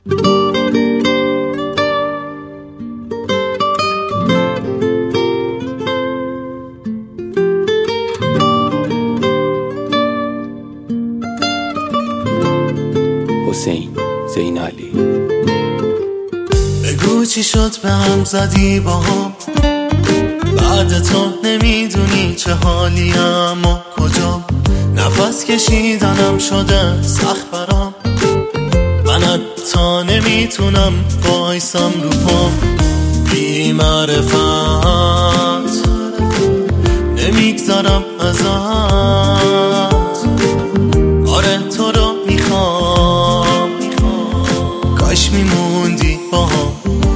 حسین زینالی. بگو چی شد به هم زدی با هم، بعد تو نمیدونی چه حالیم و کجا. نفس کشیدنم شده سخت برام، من حتی نمیتونم وایسم رو پام. بی معرفت نمیگذرم ازت، آره تو رو میخوام، کاش میموندی با هم.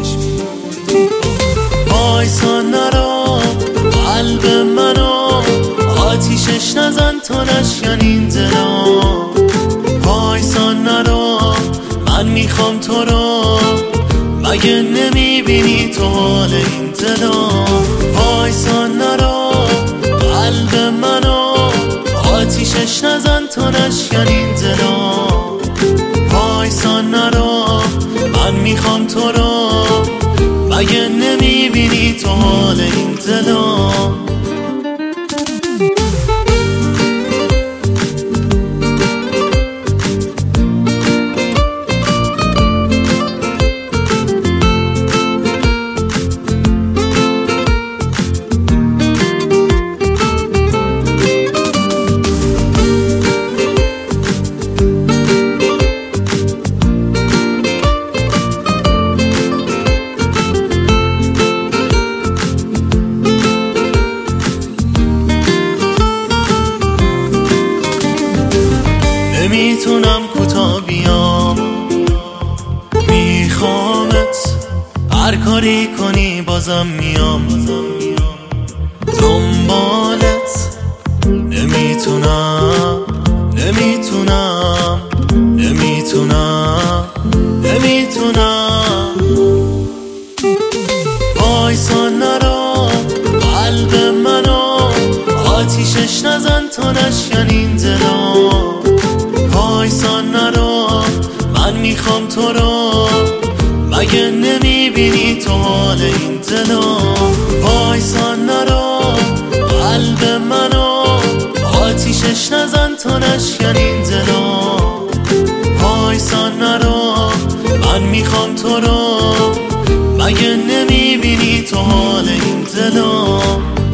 وایسا نرو قلب منو، آتیشش نزن تا نشکنین دلم. وایسا نرو من میخوام تو رو، مگه نمیبینی تو حال این دلم. وایسا نرو قلب منو، آتیشش نزن تا نشکنین دلم. وایسا نرو من میخوام تو رو، مگه نمیبینی تو حال این دلم. نمیتونم کوتا بیام، میخوامت، هر کاری کنی بازم میام دنبالت. نمیتونم نمیتونم نمیتونم نمیتونم. وایسا نرو قلب منو، آتیشش نزن تا نشکنین دلم. وایسا نرو من میخوام تو رو، مگه نمیبینی تو حال این دلم. وایسا نرو قلب منو، آتیشش نزن تا نشکنین دلم. وایسا نرو من میخوام تو رو، مگه نمیبینی تو حال این دلم.